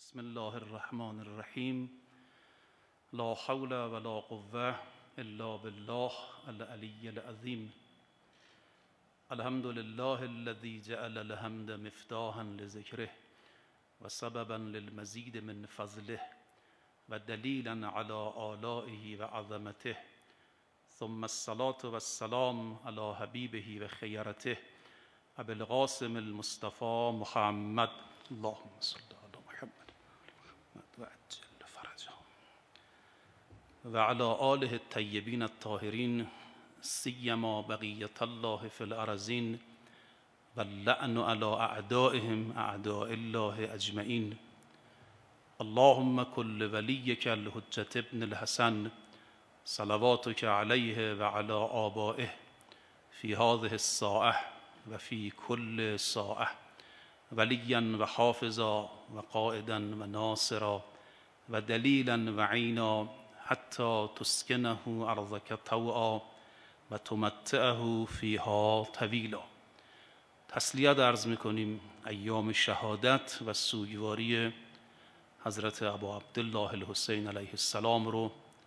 بسم الله الرحمن الرحیم. لا حول ولا قوة الا بالله العلی العظیم. الحمد لله الذي جعل الحمد مفتاحا لذکره و سببا للمزید من فضله و دلیلا على آلائه و عظمته، ثم الصلاة والسلام على حبیبه و خیرته ابی القاسم المصطفى محمد، اللهم صل على محمد و عجل فرجه و على آله الطیبین الطاهرین، سیما بقیة الله في الأرضین و اللعن على اعدائهم اعداء الله اجمعین. اللهم كل وليك الحجة ابن الحسن صلواتك عليه وعلى آبائه في هذه الساعة وفي كل ساعة وليا وحافظا وقائدا وناصرا ودليلا وعينا حتى تسكنه أرضك طوعا وتمتعه فيها طويلا. تسلیت عرض میکنیم ایام شهادت و سوگواری حضرت ابا عبدالله الحسین علیه السلام رو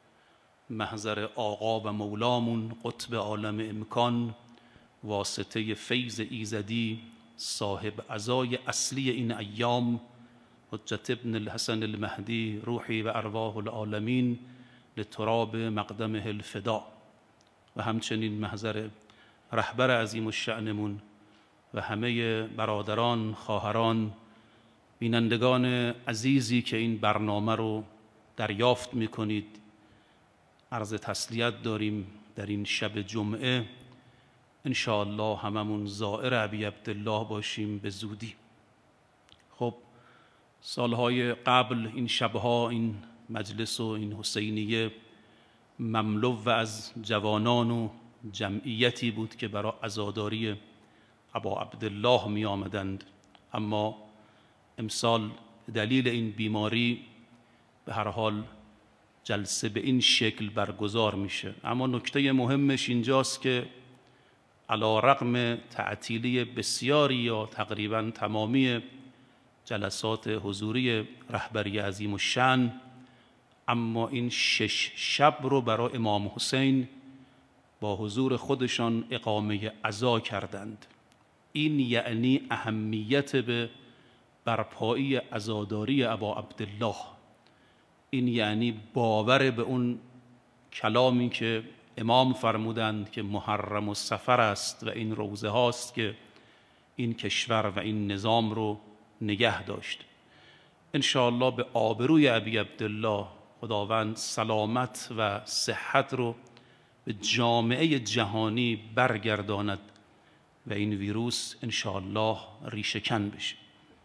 محضر آقا و مولامون قطب عالم امکان، واسطه فیض ایزدی، صاحب عزای اصلی این ایام، حجت ابن الحسن المهدی روحی و ارواح العالمین لتراب مقدمه الفدا، و همچنین محضر رهبر عظیم الشأنمون و همه برادران، خواهران، بینندگان عزیزی که این برنامه رو دریافت میکنید. عرض تسلیت داریم در این شب جمعه، انشاءالله هممون زائر ابی عبدالله باشیم به زودی. خب سالهای قبل این شبها این مجلس و این حسینیه مملو و از جوانان و جمعیتی بود که برای عزاداری ابا عبدالله می آمدند، اما امسال دلیل این بیماری به هر حال جلسه به این شکل برگزار میشه. اما نکته مهمش اینجاست که علی رغم تعطیلی بسیاری یا تقریبا تمامی جلسات حضوری رهبری عظیم الشأن، اما این 6 شب رو برای امام حسین با حضور خودشان اقامه عزا کردند. این یعنی اهمیت به برپایی عزاداری ابا عبدالله، این یعنی باور به اون کلامی که امام فرمودند که محرم و سفر است و این روزه هاست که این کشور و این نظام رو نگه داشت. انشاءالله به آبروی ابی عبدالله خداوند سلامت و صحت رو به جامعه جهانی برگرداند و این ویروس انشاءالله ریشه‌کن بشه.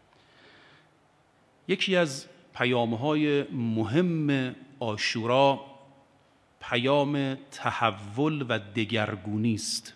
یکی از پیام‌های مهم عاشورا پیام تحول و دگرگونی است.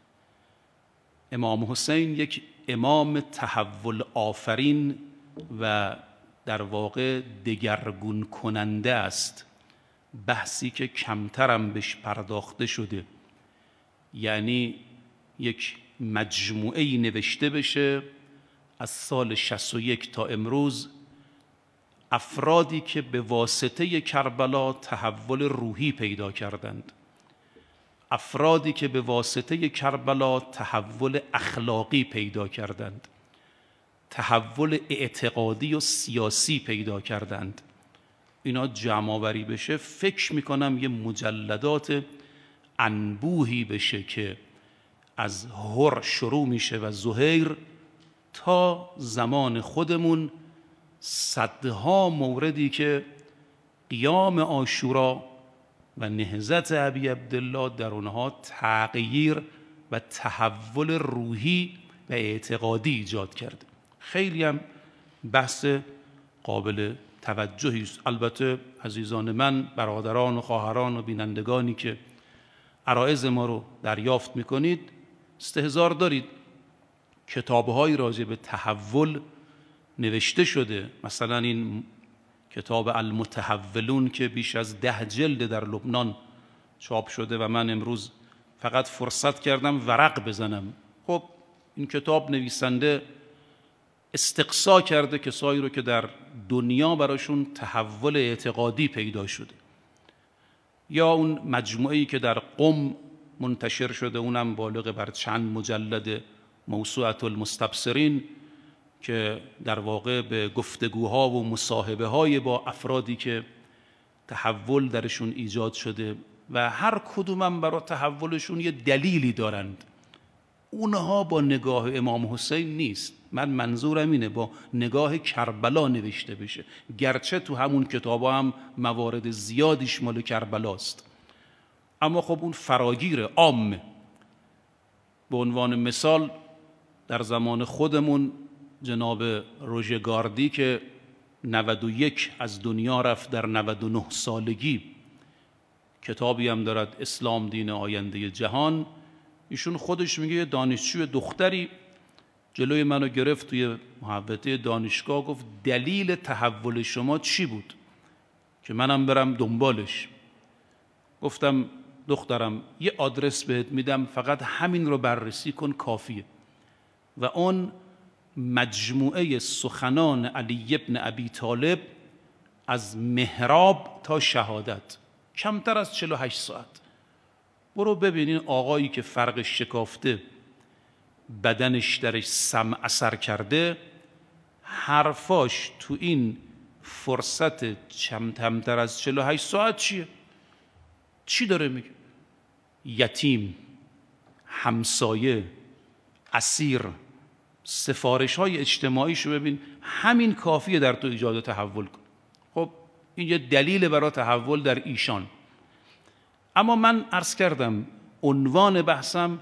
امام حسین یک امام تحول آفرین و در واقع دگرگون کننده است، بحثی که کمترم بهش پرداخته شده. یعنی یک مجموعه‌ای نوشته بشه از سال 61 تا امروز، افرادی که به واسطه کربلا تحول روحی پیدا کردند، افرادی که به واسطه کربلا تحول اخلاقی پیدا کردند، تحول اعتقادی و سیاسی پیدا کردند. اینا جمع آوری بشه، فکر میکنم یه مجلدات انبوهی بشه که از هر شروع میشه و زهیر تا زمان خودمون صدها موردی که قیام عاشورا و نهضت ابی عبدالله در اونها تغییر و تحول روحی و اعتقادی ایجاد کرده. خیلی هم بحث قابل توجهی است. البته عزیزان من، برادران و خواهران و بینندگانی که عرایض ما رو دریافت میکنید، استحضار دارید کتاب‌های راجع به تحول نوشته شده. مثلا این کتاب المتحولون که بیش از 10 جلد در لبنان چاپ شده و من امروز فقط فرصت کردم ورق بزنم. خب این کتاب نویسنده استقصا کرده کسایی رو که در دنیا براشون تحول اعتقادی پیدا شده، یا اون مجموعه‌ای که در قم منتشر شده، اونم بالغ بر چند مجلد، موسوعة المستبصرین، که در واقع به گفتگوها و مصاحبه‌های با افرادی که تحول درشون ایجاد شده و هر کدومم برای تحولشون یه دلیلی دارند. اونها با نگاه امام حسین نیست، من منظورم اینه با نگاه کربلا نوشته بشه، گرچه تو همون کتابا هم موارد زیادیش مال کربلاست، اما خب اون فراگیر عامه. به عنوان مثال در زمان خودمون جناب روژگاردی که 91 از دنیا رفت، در 99 سالگی، کتابی هم دارد، اسلام دین آینده جهان. ایشون خودش میگه یه دانشجوی دختری جلوی منو گرفت توی محوطه دانشگاه، گفت دلیل تحول شما چی بود که منم برم دنبالش؟ گفتم دخترم یه آدرس بهت میدم، فقط همین رو بررسی کن کافیه. و اون مجموعه سخنان علی ابن ابی طالب از محراب تا شهادت، کمتر از 48 ساعت. برو ببینین آقایی که فرقش شکافته، بدنش درش سم اثر کرده، حرفاش تو این فرصت کمتر از 48 ساعت چی داره میگه؟ یتیم، همسایه، اسیر، سفارش های اجتماعیشو ببین، همین کافیه در تو ایجاد تحول کن. خب این یه دلیل برای تحول در ایشان. اما من عرض کردم عنوان بحثم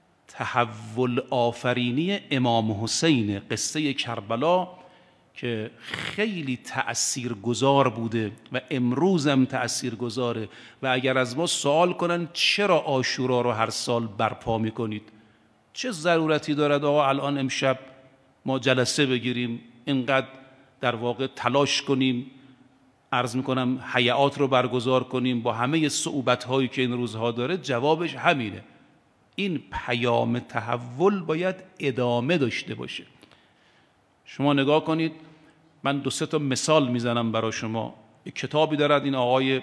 تحول آفرینی امام حسین، قصه کربلا که خیلی تأثیرگذار بوده و امروزم تأثیرگذاره. و اگر از ما سوال کنن چرا عاشورا رو هر سال برپا میکنید، چه ضرورتی دارد آقا الان امشب ما جلسه بگیریم، اینقدر در واقع تلاش کنیم، عرض میکنم حیات رو برگزار کنیم با همه صعوبت‌هایی که این روزها داره؟ جوابش همینه، این پیام تحول باید ادامه داشته باشه. شما نگاه کنید، من 2-3 تا مثال میزنم برای شما. یک کتابی دارد این آقای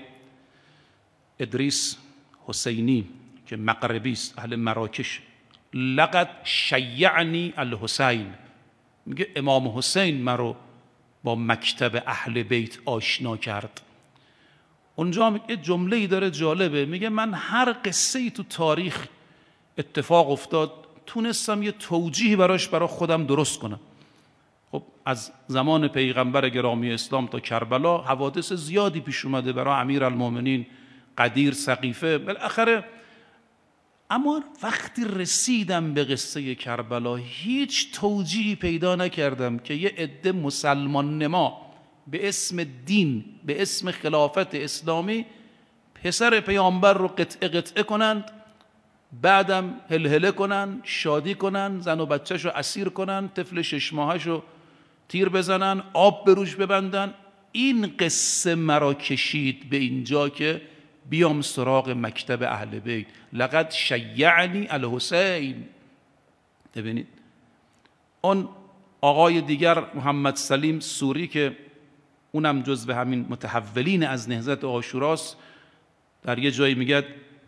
ادریس حسینی که مغربی است، اهل مراکش، لقد شیعنی الحسین، میگه امام حسین مرا با مکتب اهل بیت آشنا کرد. اونجا یه جمله‌ای داره جالبه، میگه من هر قصه‌ای تو تاریخ اتفاق افتاد تونستم یه توجیهی براش برای خودم درست کنم. خب از زمان پیغمبر گرامی اسلام تا کربلا حوادث زیادی پیش اومده برای امیرالمومنین، غدیر، سقیفه، بالاخره. اما وقتی رسیدم به قصه کربلا هیچ توجیهی پیدا نکردم که یه عده مسلمان نما به اسم دین، به اسم خلافت اسلامی پسر پیامبر رو قطعه کنند، بعدم هلهله کنن، شادی کنن، زن و بچه‌شو اسیر کنن، طفل 6 ماهشو تیر بزنن، آب به روش ببندن. این قصه مرا کشید به اینجا که بیام سراغ مکتب اهل بیت. لقد شیعنی الحسین. ببینید اون آقای دیگر محمد سلیم سوری که اونم جزو همین متحولین از نهضت عاشوراست، در یه جایی میگه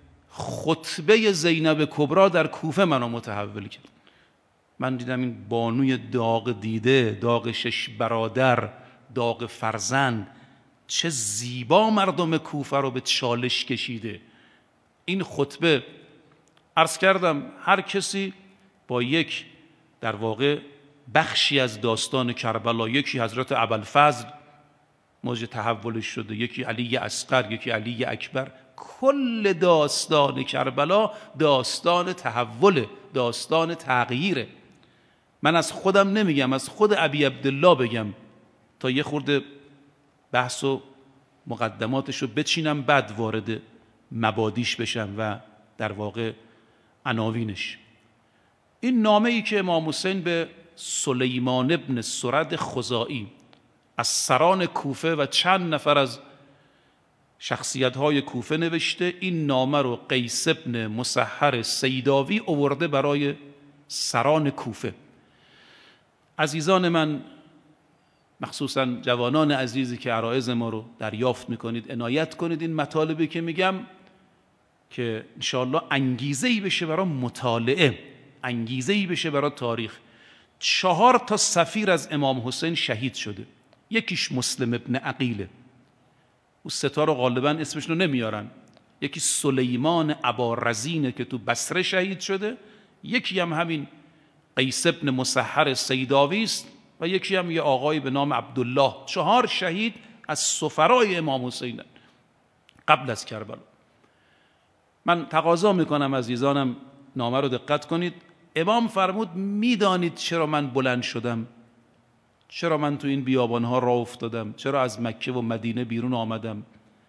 خطبه زینب کبرا در کوفه منو متحول کرد. من دیدم این بانوی داغ دیده، داغ 6 برادر، داغ فرزند، چه زیبا مردم کوفه رو به چالش کشیده. این خطبه، عرض کردم هر کسی با یک در واقع بخشی از داستان کربلا، یکی حضرت ابوالفضل موج تحولش شده، یکی علی اصغر، یکی علی اکبر، کل داستان کربلا داستان تحول، داستان تغییره. من از خودم نمیگم، از خود ابی عبدالله بگم تا یه خورده بحث و مقدماتش رو بچینم، بعد وارد مبادیش بشم و در واقع عناوینش. این نامه ای که امام حسین به سلیمان ابن سرد خزاعی از سران کوفه و چند نفر از شخصیت‌های کوفه نوشته، این نامه رو قیس ابن مسحر سیداوی آورده برای سران کوفه. عزیزان من، مخصوصا جوانان عزیزی که عرایض ما رو دریافت میکنید، عنایت کنید این مطالبی که میگم که انشاءالله انگیزه‌ای بشه برای مطالعه، انگیزه‌ای بشه برای تاریخ. 4 تا سفیر از امام حسین شهید شده، یکیش مسلم ابن عقیله، او 3 تا رو غالبا اسمش رو نمیارن، یکی سلیمان ابارزینه که تو بصره شهید شده، یکی هم همین قیس ابن مسحر سیداوی است و یکی هم یه آقای به نام عبدالله. 4 شهید از سفرای امام حسین قبل از کربلا. من تقاضا میکنم عزیزانم نامه رو دقت کنید. امام فرمود میدانید چرا من بلند شدم؟ چرا من تو این بیابانها راه افتادم؟ چرا از مکه و مدینه بیرون آمدم؟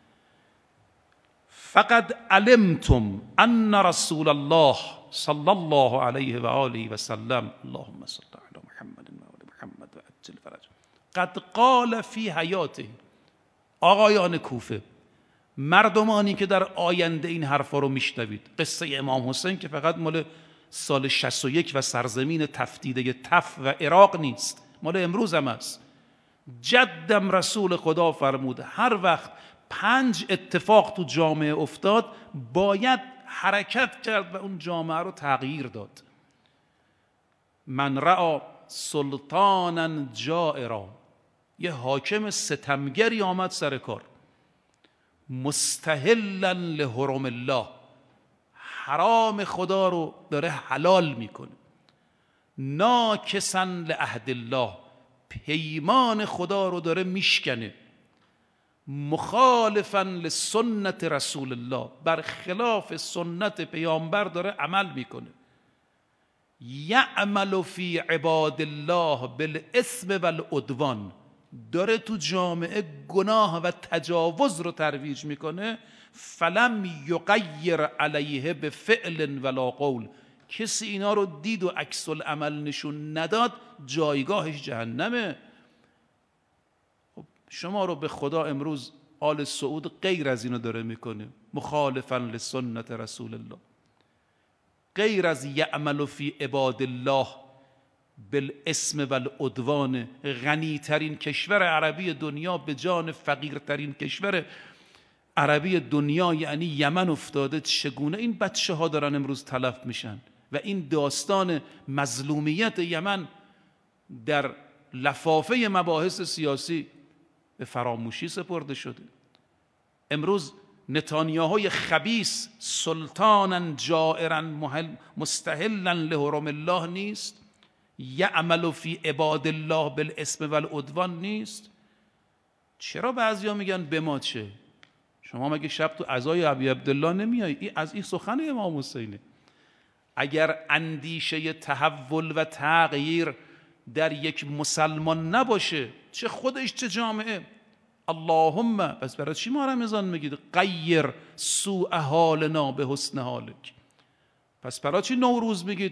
فقد علمتم ان رسول الله صلی الله علیه و آله و سلم، اللهم صل علی محمد و آل محمد و عجل فرجه، قد قال فی حیاته. آقایان کوفه، مردمانی که در آینده این حرفا رو میشنوید، قصه امام حسین که فقط مال سال 61 و سرزمین تفتیده تف و عراق نیست، مال امروز هم است. جدم رسول خدا فرمود هر وقت 5 اتفاق تو جامعه افتاد باید حرکت کرد و اون جامعه رو تغییر داد. من رأى سلطانا جائرا، یه حاکم ستمگری آمد سر کار، مستحلا لحرم الله، حرام خدا رو داره حلال میکنه، ناکسا لعهد الله، پیمان خدا رو داره میشکنه، مخالفا لسنت رسول الله، برخلاف سنت پیامبر داره عمل میکنه، یعمل فی عباد الله بالاثم والعدوان، داره تو جامعه گناه و تجاوز رو ترویج میکنه، فلم یغیر علیه بفعل ولا قول، کسی اینا رو دید و عکس العمل نشون نداد جایگاهش جهنمه. خب شما رو به خدا امروز آل سعود غیر از اینو داره میکنه، مخالفا لسنت رسول الله، غیر از یعمل فی عباد الله بالاسم والعدوان. غنی ترین کشور عربی دنیا به جان فقیرترین کشور عربی دنیا یعنی یمن افتاده، چگونه این بچه ها دارن امروز تلف میشن و این داستان مظلومیت یمن در لفافه مباحث سیاسی به فراموشی سپرده شده. امروز نتانیاهوی خبیث سلطانا جائرا مستحلا لحرم الله نیست؟ یعمل فی عباد الله بالاسم والعدوان نیست؟ چرا بعضیا میگن به ما چه؟ شما مگه شب تو عزای ابی عبدالله نمیایی؟ از این سخن امام حسینه. اگر اندیشه تحول و تغییر در یک مسلمان نباشه، چه خودش چه جامعه، اللهم پس برای چی ما رمضان میگید غیر سوء حالنا به حسن حالک؟ پس برای چی نوروز میگید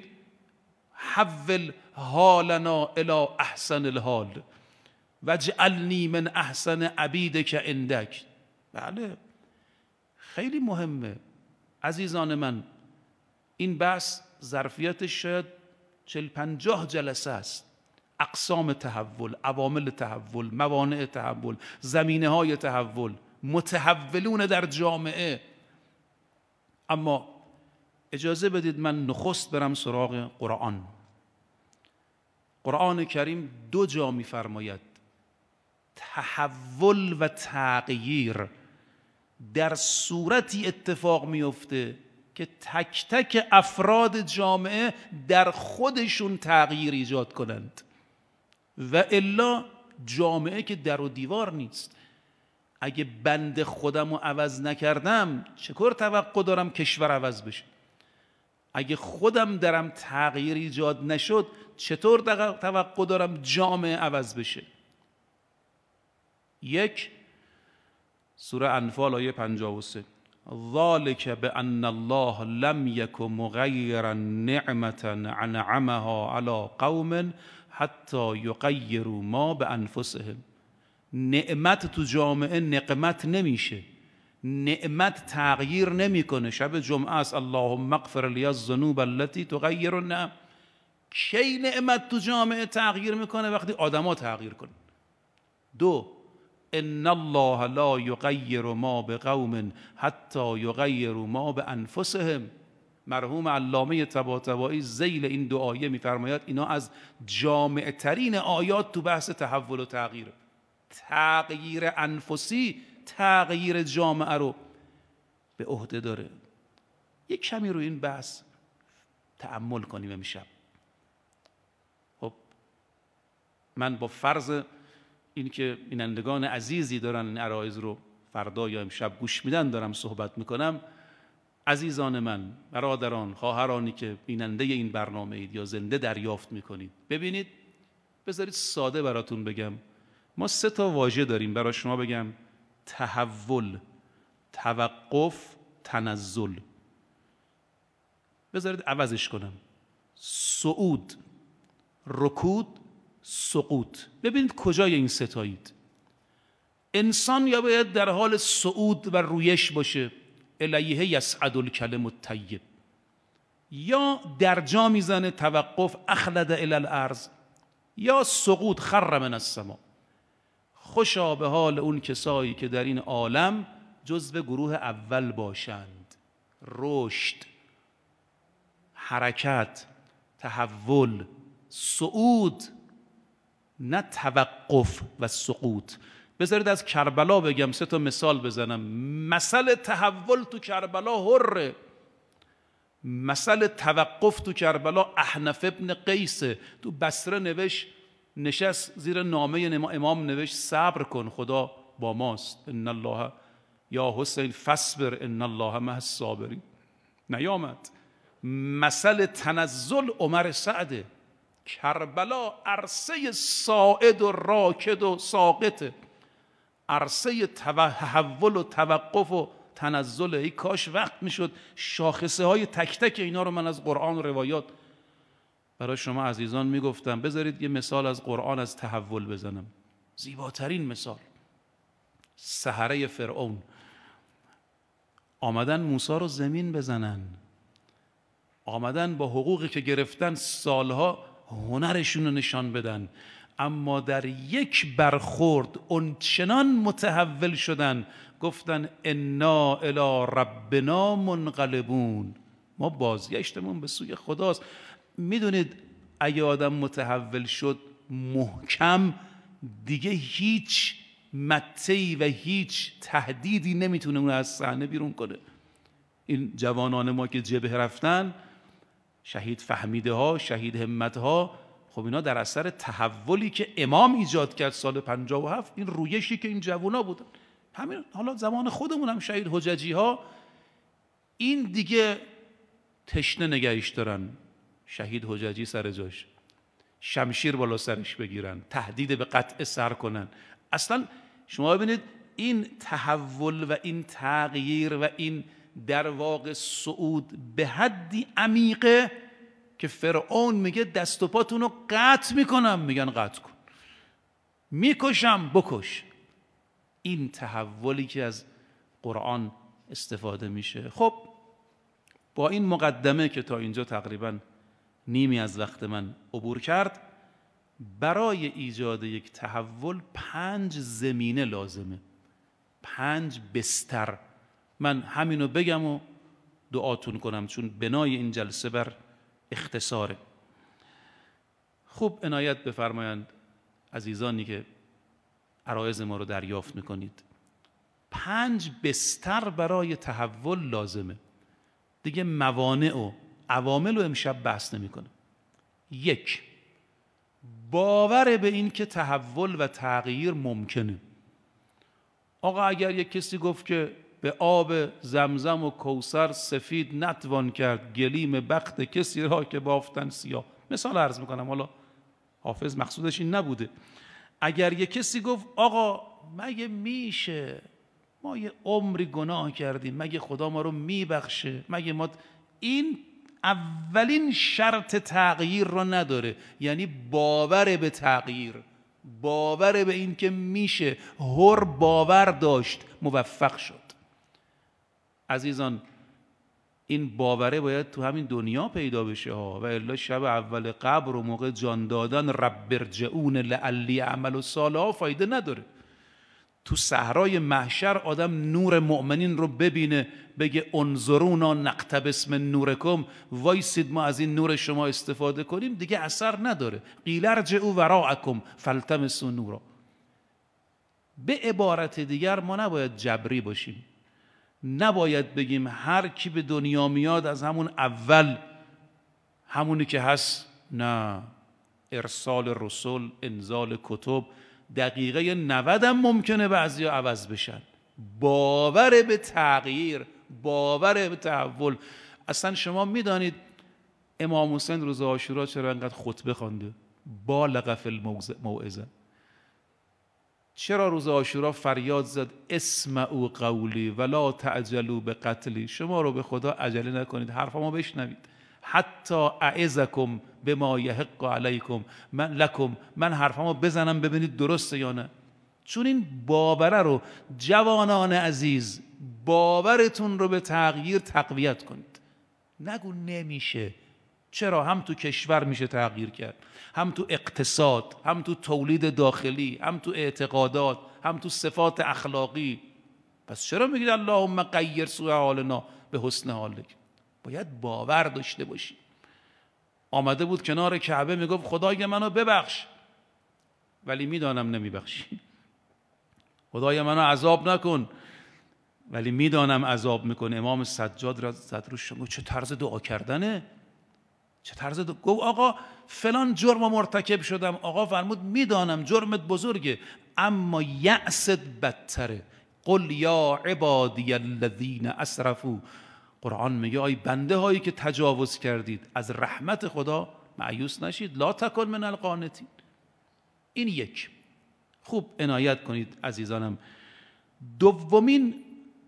حول حالنا الی احسن الحال واجعلنی من احسن عبیدک عندک؟ بله خیلی مهمه عزیزان من. این بحث ظرفیتش شاید 40-50 جلسه است. اقسام تحول، عوامل تحول، موانع تحول، زمینه های تحول، متحولون در جامعه. اما اجازه بدید من نخست برم سراغ قرآن. قرآن کریم 2 جا می‌فرماید تحول و تغییر در صورتی اتفاق میفته که تک تک افراد جامعه در خودشون تغییر ایجاد کنند، و الا جامعه که در و دیوار نیست. اگه بند خودم رو عوض نکردم چطور توقع دارم کشور عوض بشه؟ اگه خودم درم تغییر ایجاد نشد چطور توقع دارم جامعه عوض بشه؟ 1 سوره انفال آیه 53 ذالک بان الله لم یک مغیرا نعمة انعمها علی قوم حتی یغیروا ما بانفسهم. نعمت تو جامعه نقمت نمیشه، نعمت تغییر نمیکنه. شب جمعه است، اللهم اغفر لی الذنوب التي تغیر النعم. کی نعمت تو جامعه تغییر میکنه؟ وقتی آدما تغییر کنن. 2 ان الله لا یغیر ما بقوم حتی یغیروا ما بانفسهم. مرحوم علامه طباطبایی ذیل این 2 آیه میفرماید اینا از جامع ترین آیات تو بحث تحول و تغییر. تغییر انفسی تغییر جامعه رو به عهده داره. یک کمی رو این بحث تأمل کنیم امشب. خب من با فرض این که بینندگان عزیزی دارن این عرایض رو فردا یا امشب گوش میدن دارم صحبت میکنم. عزیزان من، برادران، خواهرانی که بیننده این برنامه اید یا زنده دریافت میکنید، ببینید، بذارید ساده براتون بگم. ما 3 تا واژه داریم برای شما بگم: تحول، توقف، تنزل. بذارید عوضش کنم: صعود، رکود، سقوط. ببینید کجای این 3 تایید. انسان یا باید در حال صعود و رویش باشه، الیه یصعد الکلم الطیب، یا درجا میزنه توقف، اخلد الی الارض، یا سقوط، خر من السما. خوشا به حال اون کسایی که در این عالم جزو گروه اول باشند. رشد، حرکت، تحول، صعود، نه توقف و سقوط. بذارید از کربلا بگم، 3 تا مثال بزنم. مثل تحول تو کربلا حره، مثل توقف تو کربلا احنف ابن قیس. تو بصره نشست زیر نامه امام نوشت صبر کن، خدا با ماست. ان الله یا حسین فصبر ان الله مع الصابرین. نیامد. مثل تنزل عمر سعده. کربلا عرصه صاعد و راکد و ساقطه، عرصه تحول و توقف و تنزل. ای کاش وقت میشد شاخصه های تک تک اینا رو من از قرآن و روایات برای شما عزیزان میگفتم. بذارید یه مثال از قرآن از تحول بزنم. زیباترین مثال: سحره فرعون آمدن موسی رو زمین بزنن، آمدن با حقوقی که گرفتن سالها هنرشون رو نشان بدن، اما در یک برخورد اونچنان متحول شدن گفتن انا الی ربنا منقلبون، ما بازگشتمون به سوی خداست. میدونید اگه آدم متحول شد محکم، دیگه هیچ متعی و هیچ تهدیدی نمیتونه اون از صحنه بیرون کنه. این جوانان ما که جبهه رفتن، شهید فهمیده ها، شهید همت ها، خب اینا در اثر تحولی که امام ایجاد کرد سال 57، این رویشی که این جوانا بودن. همین حالا زمان خودمون هم شهید حججی ها، این دیگه تشنه نگهش دارن. شهید حججی سر جاش، شمشیر بالا سرش بگیرن، تهدید به قطع سر کنن. اصلا شما ببینید این تحول و این تغییر و این در واقع صعود به حدی عمیقه که فرعون میگه دست و پاتون رو قطع میکنم، میگن قطع کن، میکشم بکش. این تحولی که از قرآن استفاده میشه. خب با این مقدمه که تا اینجا تقریبا نیمی از وقت من عبور کرد، برای ایجاد یک تحول 5 زمینه لازمه، 5 بستر. من همینو بگم و دعاتون کنم چون بنای این جلسه بر اختصاره. خوب عنایت بفرمایند عزیزانی که عرایض ما رو دریافت میکنید. 5 بستر برای تحول لازمه. دیگه موانع و عوامل رو امشب بحث نمیکنم. 1، باور به این که تحول و تغییر ممکنه. آقا اگر یک کسی گفت که به آب زمزم و کوثر سفید نتوان کرد گلیم بخت کسی را که بافتن سیاه، مثال عرض میکنم، حالا حافظ مقصودش این نبوده. اگر یک کسی گفت آقا مگه میشه، ما یه عمری گناه کردیم، مگه خدا ما رو میبخشه، مگه ما، این اولین شرط تغییر رو نداره. یعنی باور به تغییر، باور به این که میشه. باور داشت، موفق شد. عزیزان این باوره باید تو همین دنیا پیدا بشه ها، و الا شب اول قبر و موقع جان دادن رب ارجعون لعلی اعمل صالحا فایده نداره. تو صحرای محشر آدم نور مؤمنین رو ببینه بگه انظرونا نقتبس من نورکم، وایسید ما از این نور شما استفاده کنیم، دیگه اثر نداره. قیل ارجعوا وراءکم فالتمسوا نورا. به عبارت دیگر ما نباید جبری باشیم، نباید بگیم هر کی به دنیا میاد از همون اول همونی که هست. نه، ارسال رسول، انزال کتب، دقیقه 90 هم ممکنه بعضی ها عوض بشن. باور به تغییر، باور به تحول. اصلا شما میدانید امام حسین روز عاشورا چرا انقدر خطبه خوانده؟ بالغ فی الموعظه. چرا روز عاشورا فریاد زد اسمعوا قولی ولا تعجلوا بقتلی؟ شما رو به خدا عجله نکنید، حرفمو بشنوید. حتی اعظکم بما یحق علیکم من حرفمو بزنم ببینید درسته یا نه. چون این باوره رو جوانان عزیز، باورتون رو به تغییر تقویت کنید. نگو نمیشه. چرا؟ هم تو کشور میشه تغییر کرد، هم تو اقتصاد، هم تو تولید داخلی، هم تو اعتقادات، هم تو صفات اخلاقی. پس چرا میگید اللهم غیر سوء حالنا به حسن حالک؟ باید باور داشته باشی. آمده بود کنار کعبه میگفت خدای منو ببخش، ولی میدانم نمیبخشی. خدای منو عذاب نکن، ولی میدانم عذاب میکنه. امام سجاد را زد روش، چه طرز دعا کردنه، چه طرز گفت آقا فلان جرم مرتکب شدم. آقا فرمود میدانم جرمت بزرگه، اما یأست بدتره. قل یا عبادی الذین اسرفوا. قرآن میگه آی بنده هایی که تجاوز کردید از رحمت خدا مایوس نشید، لا تکن من القانتین. این یک. خوب عنایت کنید عزیزانم. دومین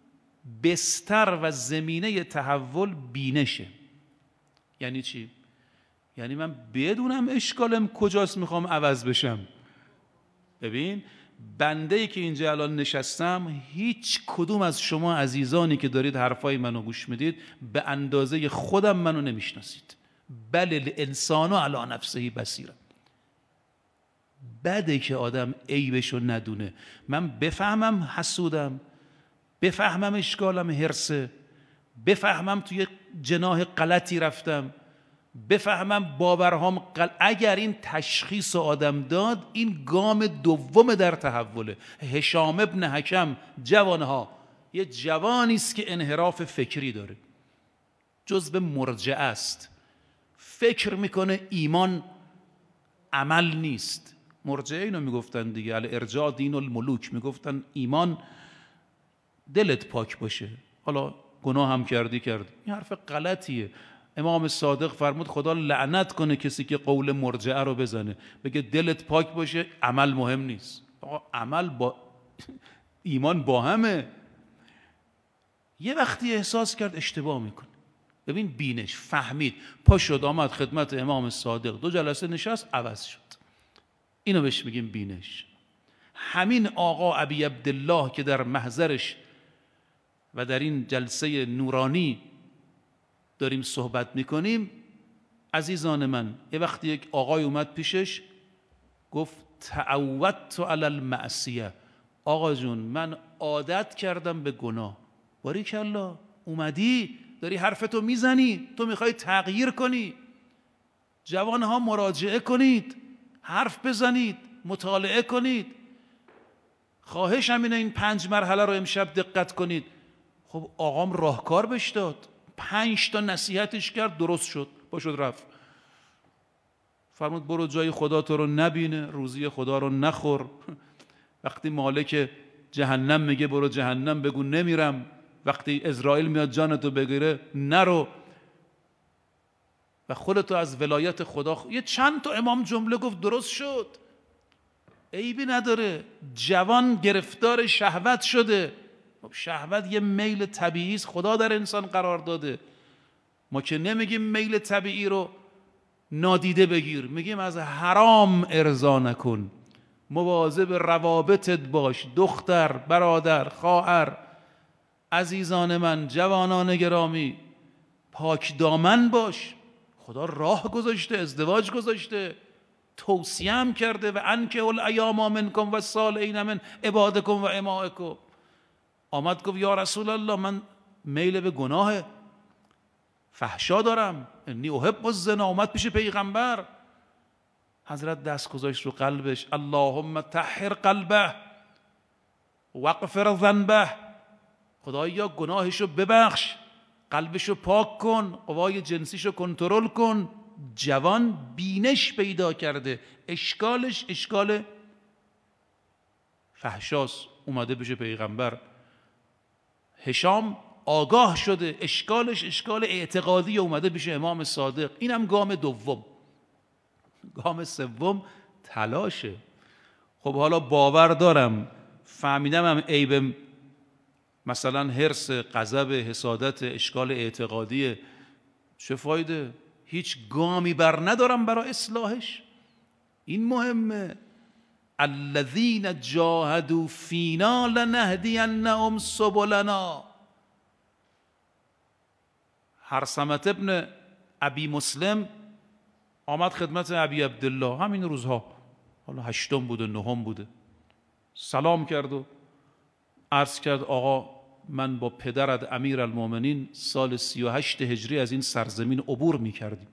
بستر و زمینه تحول بینشه. یعنی چی؟ یعنی من بدونم اشکالم کجاست میخوام عوض بشم. ببین بنده‌ای که اینجا الان نشستم، هیچ کدوم از شما عزیزانی که دارید حرفای منو گوش میدید به اندازه خودم منو نمیشناسید. بل الانسان علی نفسه بصیره. بده که آدم عیبشو ندونه. من بفهمم حسودم، بفهمم اشکالم حرصه، بفهمم توی جناح غلطی رفتم، بفهمم باورهام اگر این تشخیص آدم داد، این گام دوم در تحوله. هشام ابن حکم جوانها، یه جوانی است که انحراف فکری داره، جزو مرجعه است، فکر میکنه ایمان عمل نیست. مرجعه اینو میگفتن دیگه، الارجاع دین الملوک، میگفتن ایمان دلت پاک باشه، حالا گناه هم کردی. این حرف غلطیه. امام صادق فرمود خدا لعنت کنه کسی که قول مرجعه رو بزنه، بگه دلت پاک باشه عمل مهم نیست. آقا عمل با ایمان با همه. یه وقتی احساس کرد اشتباه میکنه، ببین بینش، فهمید، پا شد آمد خدمت امام صادق، 2 جلسه نشست، عوض شد. اینو بهش میگیم بینش. همین آقا ابی عبدالله که در محضرش و در این جلسه نورانی داریم صحبت میکنیم، عزیزان من، یه وقتی یک آقای اومد پیشش گفت تعودت علی المعصیه. آقا جون من عادت کردم به گناه. باریکالله، اومدی داری حرفتو میزنی، تو میخوای تغییر کنی. جوانها مراجعه کنید، حرف بزنید، مطالعه کنید. خواهش همینه این 5 مرحله رو امشب دقت کنید. خب آقام راهکار بهش داد، 5 تا نصیحتش کرد، درست شد، پاشد رفت. فرمود برو جای خدا تو رو نبینه، روزی خدا رو نخور. وقتی مالک جهنم میگه برو جهنم بگو نمیرم. وقتی اسرائیل میاد جانتو بگیره نرو. و خودتو از ولایت خدا یه چند تا امام جمله گفت، درست شد، عیبی نداره. جوان گرفتار شهوت شده. خب شهوت یه میل طبیعی است، خدا در انسان قرار داده. ما که نمیگیم میل طبیعی رو نادیده بگیر، میگیم از حرام ارضا نکن، مواظب روابطت باش، دختر، برادر، خواهر. عزیزان من، جوانان گرامی، پاک دامن باش. خدا راه گذاشته، ازدواج گذاشته، توصیه هم کرده و انکحوا الایام منکم و الصالحین من عبادکم و امائکم. آمد گفت یا رسول الله من میل به گناه فحشا دارم، انی احب الزنا. اومد پیش پیغمبر، حضرت دست گذاشت رو قلبش، اللهم طهر قلبه واغفر ذنبه. خدایا گناهشو ببخش، قلبشو پاک کن، قوای جنسیشو کنترل کن. جوان بینش پیدا کرده، اشکالش اشکال فحشاست. اومده پیش پیغمبر، هشام آگاه شده اشکالش اشکال اعتقادی، اومده پیش امام صادق. اینم گام دوم. گام سوم تلاشه. خب حالا باور دارم، فهمیدم هم عیب مثلا حرص، غضب، حسادت، اشکال اعتقادی، چه فایده؟ هیچ گامی بر ندارم برای اصلاحش. این مهمه. الذین جاهدوا فینا لنهدینهم سبلنا. هرثمة ابن ابی مسلم آمد خدمت ابی عبدالله همین روزها، حالا 8 بوده 9 بوده، سلام کرد و عرض کرد آقا من با پدرت امیر المومنین سال 38 هجری از این سرزمین عبور می کردیم.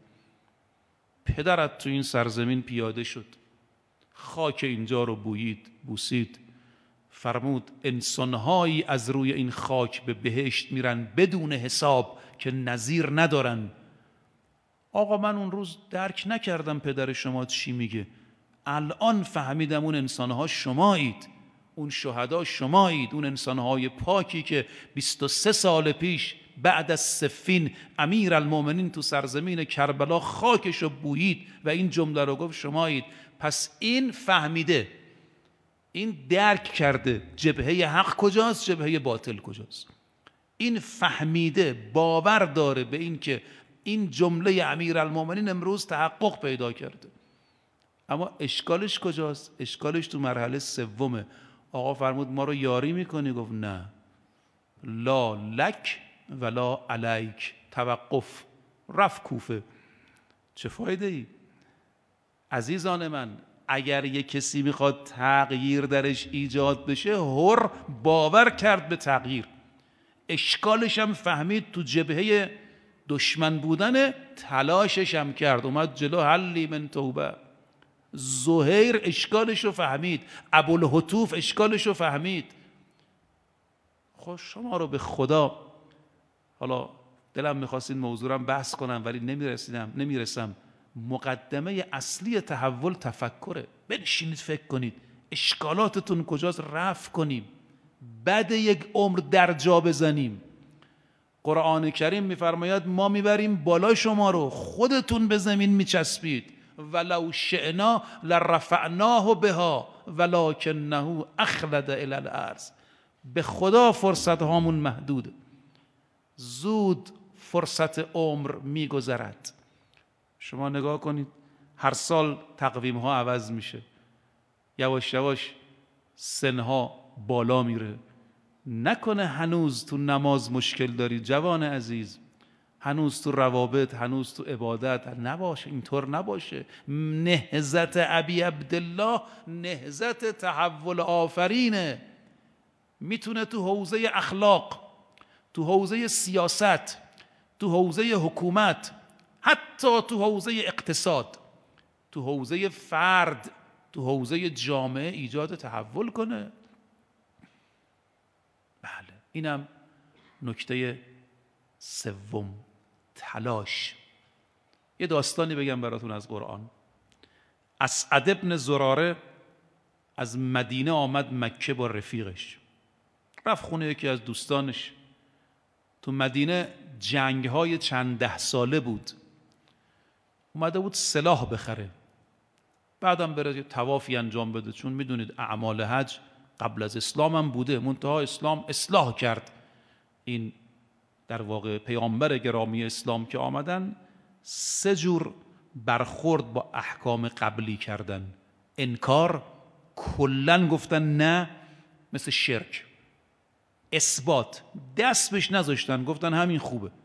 پدرت تو این سرزمین پیاده شد، خاک اینجا رو بوسید، فرمود انسانهایی از روی این خاک به بهشت میرن بدون حساب که نظیر ندارن. آقا من اون روز درک نکردم پدر شما چی میگه، الان فهمیدم اون انسانها شمایید، اون شهدا شمایید، اون انسانهای پاکی که 23 سال پیش بعد از صفین امیر المومنین تو سرزمین کربلا خاکشو بویید و این جمله رو گفت شمایید. پس این فهمیده، این درک کرده جبهه حق کجاست، جبهه باطل کجاست. این فهمیده، باور داره به این که این جمله امیر المومنین امروز تحقق پیدا کرده. اما اشکالش کجاست؟ اشکالش تو مرحله سومه. آقا فرمود ما رو یاری میکنی؟ گفت نه، لا لک ولا علیک. توقف، رفت کوفه. چه فایده ای؟ عزیزان من، اگر یک کسی میخواد تغییر درش ایجاد بشه، هر باور کرد به تغییر، اشکالش هم فهمید تو جبهه دشمن بودن، تلاشش هم کرد، اومد جلو، حلی من توبه. زهیر اشکالش رو فهمید، ابوالهتوف اشکالش رو فهمید. خب شما رو به خدا، حالا دلم میخواست این موضوع رو بحث کنم ولی نمیرسم. مقدمه اصلی تحول تفکره. بنشینید فکر کنید اشکالاتتون کجاست، رفع کنیم، بعد یک عمر در جا بزنیم. قرآن کریم میفرماید ما میبریم بالا شما رو، خودتون به زمین میچسبید. ولو شئنا لرفعناه بها ولکنه اخلد الی الارض. به خدا فرصت هامون محدوده، زود فرصت عمر میگذرد. شما نگاه کنید هر سال تقویم ها عوض میشه، یواش یواش سنها بالا میره. نکنه هنوز تو نماز مشکل داری جوان عزیز، هنوز تو روابط، هنوز تو عبادت، نباشه، اینطور نباشه. نهضت ابی عبدالله نهضت تحول آفرینه. میتونه تو حوزه اخلاق، تو حوزه سیاست، تو حوزه حکومت، حتی تو حوزه اقتصاد، تو حوزه فرد، تو حوزه جامعه ایجاد تحول کنه. بله، اینم نکته سوم، تلاش. یه داستانی بگم براتون از قرآن. اسعد ابن زراره از مدینه آمد مکه با رفیقش، رفت خونه یکی از دوستانش. تو مدینه جنگ‌های چند 10 ساله بود، اومده بود سلاح بخره، بعدم بره طوافی انجام بده، چون میدونید اعمال حج قبل از اسلام هم بوده، منتها اسلام اصلاح کرد. این در واقع پیامبر گرامی اسلام که آمدن 3 جور برخورد با احکام قبلی کردن. انکار، کلن گفتن نه، مثل شرک. اثبات، دست بهش نذاشتن، گفتن همین خوبه،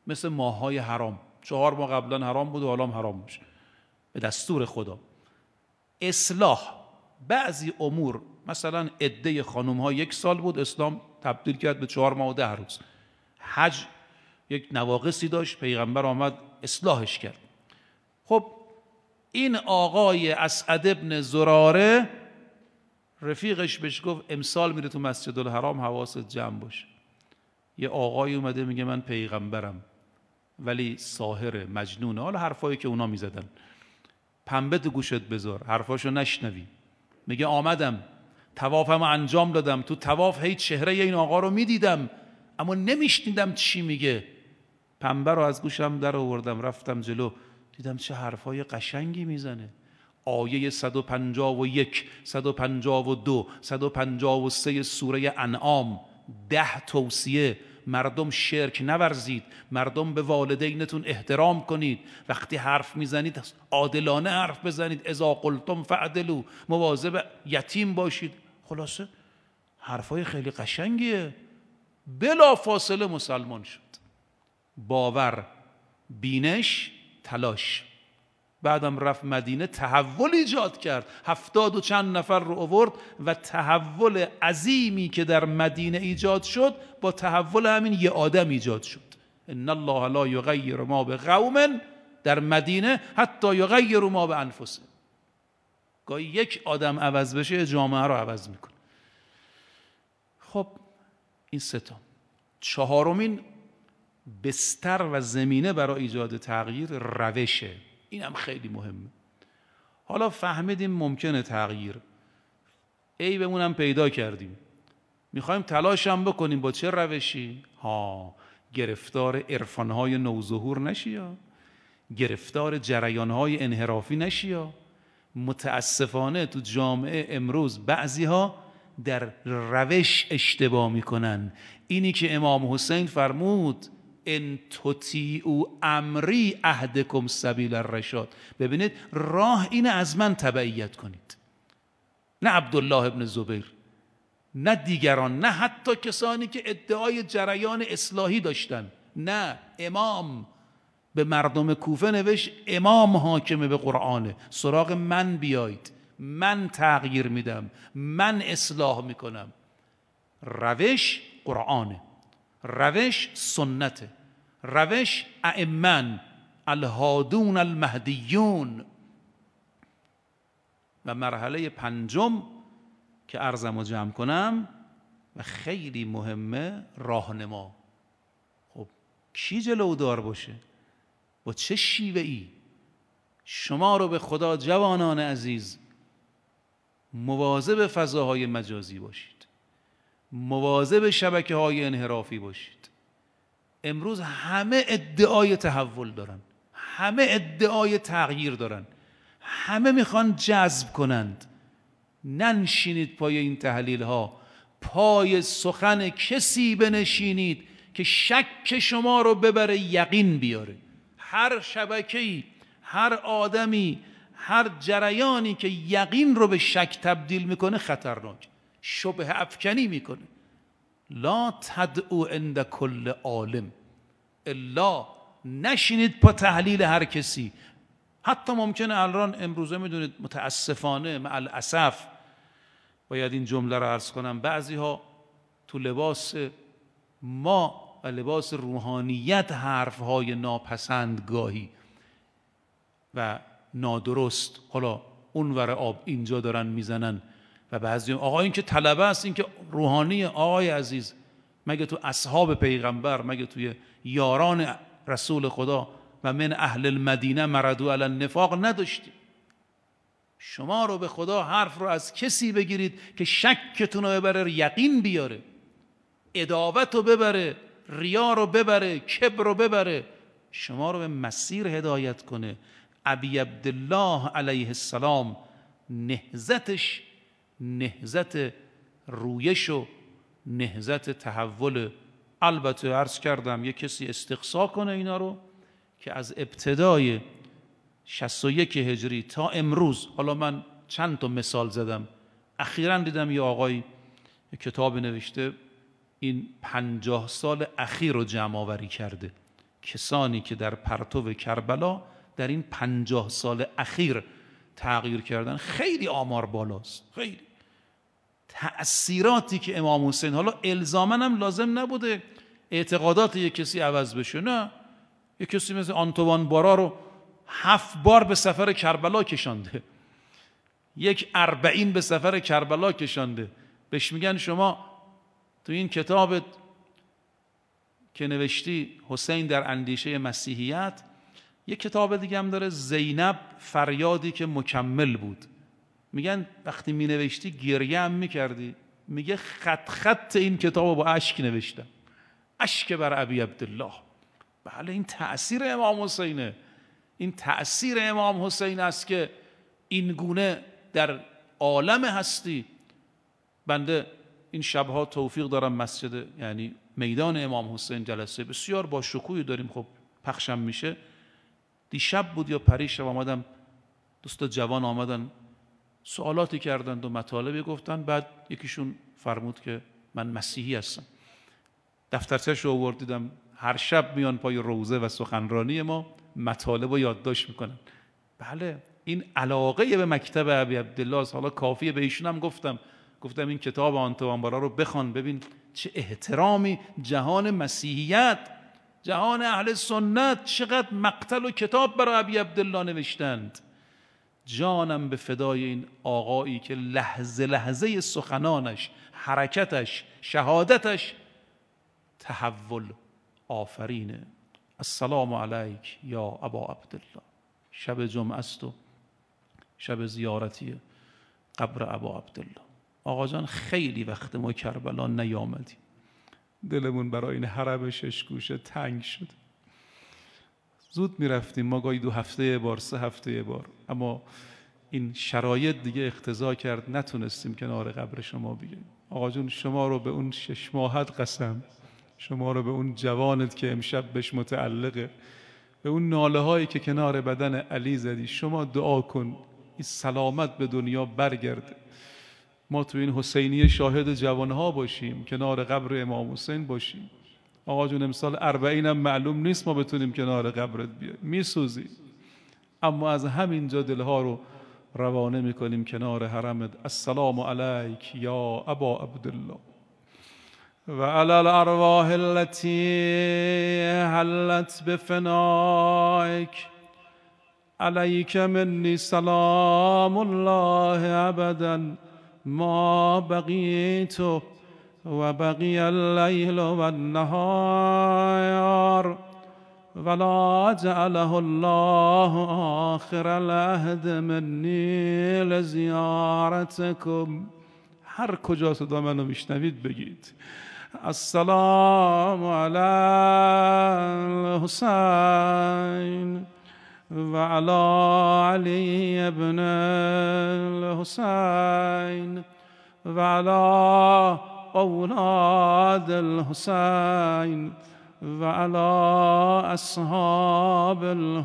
مثل ماه‌های حرام. 4 ماه قبلا حرام بود و حالا هم حرام میشه به دستور خدا. اصلاح بعضی امور، مثلا عده خانم‌ها 1 سال بود، اسلام تبدیل کرد به 4 ماه و 10 روز. حج یک نواقصی داشت، پیغمبر آمد اصلاحش کرد. خب این آقای اسعد ابن زراره رفیقش بهش گفت امسال میره تو مسجد الحرام، حواست جمع باشه. یه آقای اومده میگه من پیغمبرم ولی ساحر مجنونه، حالا حرفایی که اونا میزدن، پنبه تو گوشت بذار حرفاشو نشنوی. میگه آمدم طوافم انجام دادم، تو طواف هی چهره این آقا رو میدیدم اما نمیشنیدم چی میگه. پنبه رو از گوشم در آوردم، رفتم جلو، دیدم چه حرفای قشنگی میزنه. آیه 151 152 153 سوره انعام، 10 توصیه: مردم شرک نورزید، مردم به والدینتون احترام کنید، وقتی حرف میزنید عادلانه حرف بزنید، اذا قلتم فعدلوا، مواظب یتیم باشید. خلاصه حرفای خیلی قشنگیه. بلا فاصله مسلمان شد. باور، بینش، تلاش. بعدم رفت مدینه، تحول ایجاد کرد، 70 و چند نفر رو آورد و تحول عظیمی که در مدینه ایجاد شد با تحول همین یه آدم ایجاد شد. ان الله لا یغیر ما بقوم، در مدینه حتی یغیروا ما بانفسهم. گاهی یک آدم عوض بشه جامعه رو عوض میکنه. خب این 3 تا. 4مین بستر و زمینه برای ایجاد تغییر روشه. این هم خیلی مهمه. حالا فهمیدیم ممکنه تغییر، عیبمون هم پیدا کردیم، میخوایم تلاش هم بکنیم. با چه روشی؟ گرفتار عرفانهای نوظهور نشی یا گرفتار جریانهای انحرافی نشی یا. متاسفانه تو جامعه امروز بعضیها در روش اشتباه میکنن. اینی که امام حسین فرمود ان تطیعوا امری اهدکم سبیل الرشاد، ببینید راه اینه از من تبعیت کنید، نه عبدالله ابن زبیر، نه دیگران، نه حتی کسانی که ادعای جریان اصلاحی داشتن. نه، امام به مردم کوفه نوشت امام حاکمه به قرآنه، سراغ من بیایید، من تغییر میدم، من اصلاح میکنم. روش قرآنه، روش سنته، روش ائمه الهادون المهدیون. و مرحله 5 که عرضمو جمع کنم و خیلی مهمه، راهنما. خب کی جلودار باشه؟ با چه شیوه‌ای؟ شما رو به خدا جوانان عزیز مواظب فضاهای مجازی باشید، مواظب شبکه‌های انحرافی باشید. امروز همه ادعای تحول دارن، همه ادعای تغییر دارن، همه میخوان جذب کنند. ننشینید پای این تحلیل ها، پای سخن کسی بنشینید که شک شما رو ببره یقین بیاره. هر شبکه‌ای، هر آدمی، هر جریانی که یقین رو به شک تبدیل میکنه خطرناک، شبهه افکنی میکنه. لا تدعو عند کل عالم الا، نشینید پا تحلیل هر کسی. حتی ممکنه الان امروزه میدونید متاسفانه مع الاسف باید این جمله رو عرض کنم، بعضی ها تو لباس ما و لباس روحانیت حرفهای ناپسندگاهی و نادرست حالا اونور آب اینجا دارن میزنن و بعضی آقا این که طلبه است، این که روحانیه. آقای عزیز، مگه تو اصحاب پیغمبر، مگه توی یاران رسول خدا و من اهل المدینه مردوا علی النفاق نداشتی؟ شما رو به خدا حرف رو از کسی بگیرید که شکتون رو ببره یقین بیاره، عداوت رو ببره، ریا رو ببره، کبر رو ببره، شما رو به مسیر هدایت کنه. ابی عبدالله علیه السلام نهضتش نهضت رویش و نهضت تحول. البته عرض کردم یک کسی استقصا کنه اینا رو که از ابتدای 61 هجری تا امروز، حالا من چند تا مثال زدم، اخیراً دیدم یه آقای کتاب نوشته این 50 سال اخیر رو جمع آوری کرده کسانی که در پرتو کربلا در این 50 سال اخیر تغییر کردن خیلی آمار بالاست. خیلی تأثیراتی که امام حسین، حالا الزاماً هم لازم نبوده اعتقادات یک کسی عوض بشه، نه، یک کسی مثل آنتوان بارا رو 7 بار به سفر کربلا کشانده، 40 به سفر کربلا کشانده. بهش میگن شما تو این کتابت که نوشتی حسین در اندیشه مسیحیت، یک کتاب دیگه هم داره، زینب فریادی که مکمل بود، میگن وقتی می نوشتی گریه هم میکردی. میگه خط این کتاب با اشک نوشتم، اشک بر ابی عبدالله. بله این تأثیر امام حسینه، این تأثیر امام حسین است که این گونه در عالم هستی. بنده این شبها توفیق دارم مسجد، یعنی میدان امام حسین، جلسه بسیار با شکوهی داریم، خب پخشم میشه. دیشب بود یا پریشب آمدم، دوست جوان آمدن سوالاتی کردند و مطالبی گفتن. بعد یکیشون فرمود که من مسیحی هستم، دفترچه‌اش رو آورد دیدم هر شب میان پای روزه و سخنرانی ما مطالب رو یادداشت میکنن. بله این علاقه به مکتب ابی عبدالله است. حالا کافیه به ایشون هم گفتم این کتاب آنتوان بارا رو بخوان، ببین چه احترامی جهان مسیحیت، جهان اهل سنت چقدر مقتل و کتاب برای ابی عبدالله نوشتند. جانم به فدای این آقایی که لحظه لحظه سخنانش، حرکتش، شهادتش تحول آفرینه. السلام علیک یا ابا عبدالله. شب جمعه است و شب زیارتی قبر ابا عبدالله. آقا جان خیلی وقت ما کربلا نیامدیم، دلمون برای این حرم 6 گوشه تنگ شد. زود میرفتیم ما، گاهی 2 هفته یه بار، 3 هفته یه بار، اما این شرایط دیگه اقتضا کرد نتونستیم کنار قبر شما بیاییم. آقا جون شما رو به اون 6 ماهت قسم، شما رو به اون جوانت که امشب بهش متعلقه، به اون ناله هایی که کنار بدن علی زدی، شما دعا کن این سلامت به دنیا برگرده. ما تو این حسینیه شاهد جوانها باشیم، کنار قبر امام حسین باشیم. آقا جون امسال 40 هم معلوم نیست ما بتونیم کنار قبرت بیاییم، میسوزیم، اما از همینجا دلها رو روانه میکنیم کنار حرمت. السلام علیک یا ابا عبدالله و علی الارواح التي حلت بفنائک، علیک منی سلام الله ابدا ما بقیت و بقی اللیل و النهار ولا جعله الله آخر العهد منی لزیارتکم. هر کجا صدا منو میشنوید بگید السلام علی الحسین و علی علی ابن الحسین و علی اولاد الحسین و علی اصحاب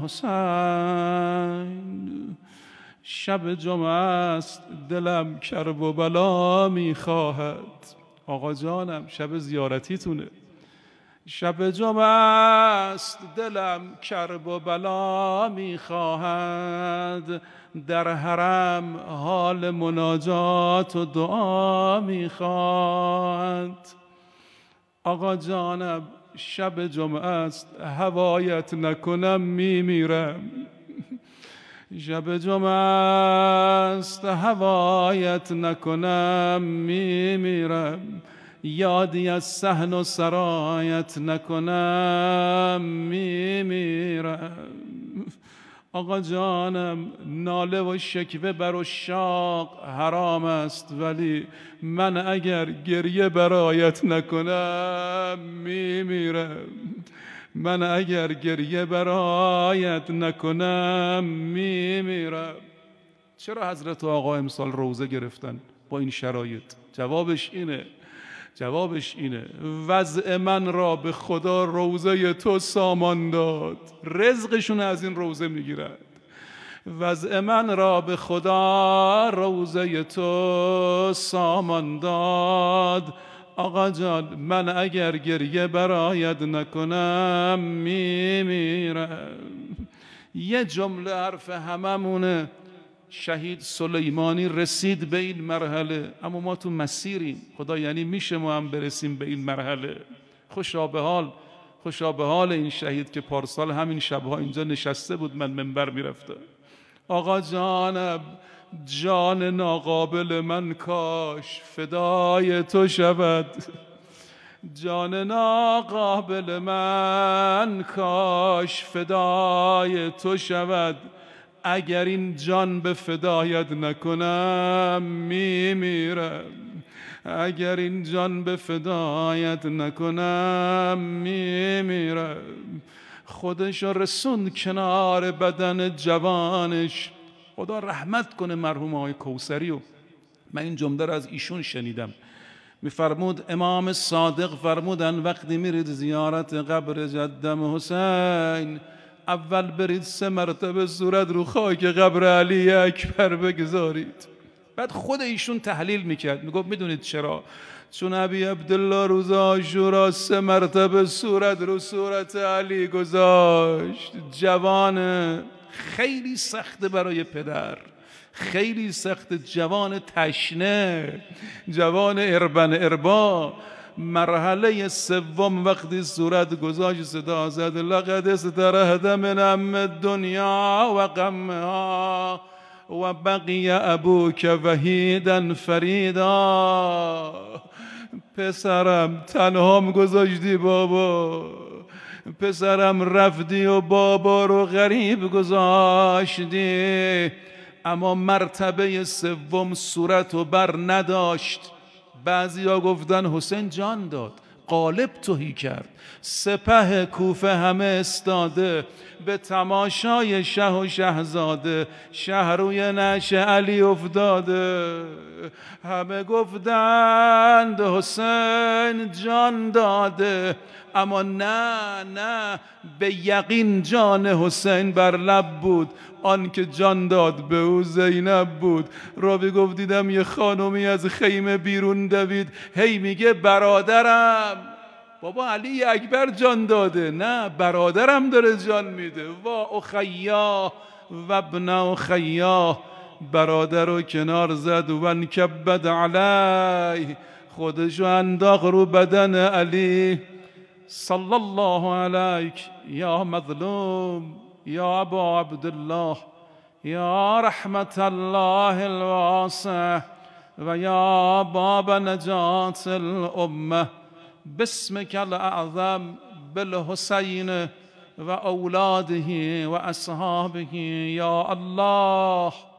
الحسین. شب جمعه است دلم کرب و بلا میخواهد. آقا جانم شب زیارتیتونه، شب جمعه است دلم کرب و بلا میخواهد، در حرم حال مناجات و دعا میخواهد. آقا جانم شب جمعه است هوایت نکنم میمیرم، شب جمعه است هوایت نکنم میمیرم، یادی از صحن و سرایت نکنم میمیرم. آقا جانم ناله و شکوه بر عشاق حرام است، ولی من اگر گریه برایت نکنم میمیرم، من اگر گریه برایت نکنم میمیرم. چرا حضرت آقا امسال روزه گرفتن با این شرایط؟ جوابش اینه وضع من را به خدا روزه تو سامان داد، رزقشون از این روزه میگیرد. وضع من را به خدا روزه تو سامان داد، آقا جان من اگر گریه برایت نکنم میمیرم. یه جمله حرف هممونه. شهید سلیمانی رسید به این مرحله، اما ما تو مسیریم. خدا یعنی میشه ما هم برسیم به این مرحله؟ خوشا به حال این شهید که پارسال همین شبها اینجا نشسته بود، من منبر میرفتم. آقا جانم جان ناقابل من کاش فدای تو شود، جان ناقابل من کاش فدای تو شود، اگر این جان به فدایت نکنم میمیرم، اگر این جان به فدایت نکنم میمیرم. خودش رسوند کنار بدن جوانش. خدا رحمت کنه مرحوم آقای کوثری. من این جمله رو از ایشون شنیدم. میفرمود امام صادق فرمودن وقتی میرید زیارت قبر جدم حسین، اول برید 3 مرتبه صورت رو خاک قبر علی اکبر بگذارید. بعد خود ایشون تحلیل میکرد، میگفت میدونید چرا؟ چون ابی عبدالله روز عاشورا 3 مرتبه صورت رو صورت علی گذاشت. جوانه، خیلی سخته برای پدر، خیلی سخت. جوان تشنه، جوان اربا. مرحله سوم وقتی صورت گذاشت صدا زد لقد استرهد من ام الدنیا و غمها و بقی ابوک وحیدا فریدا. پسرم تنهام گذاشتی بابا، پسرم رفتی و بابا رو غریب گذاشتی. اما مرتبه سوم صورت رو بر نداشت. بعضیا گفتن حسین جان داد، قالب تهی کرد، سپه کوفه همه استاده به تماشای شه و شهزاده، شهروی نعش علی افتاده. همه گفتند حسین جان داده، اما نه، به یقین جان حسین بر لب بود. آن که جان داد به او زینب بود. راوی گفت دیدم یه خانومی از خیمه بیرون دوید، هی میگه برادرم. بابا علی اکبر جان داده، نه برادرم داره جان میده. وا اخیا و ابن اخیا، برادر رو کنار زد و انکبد علی، خودشو انداخت رو بدن علی. صلی الله علیک یا مظلوم یا ابا عبدالله یا رحمت الله الواسع و یا باب نجات الامه. باسمك الاعظم بالحسین و اولاده و اصحابه یا الله.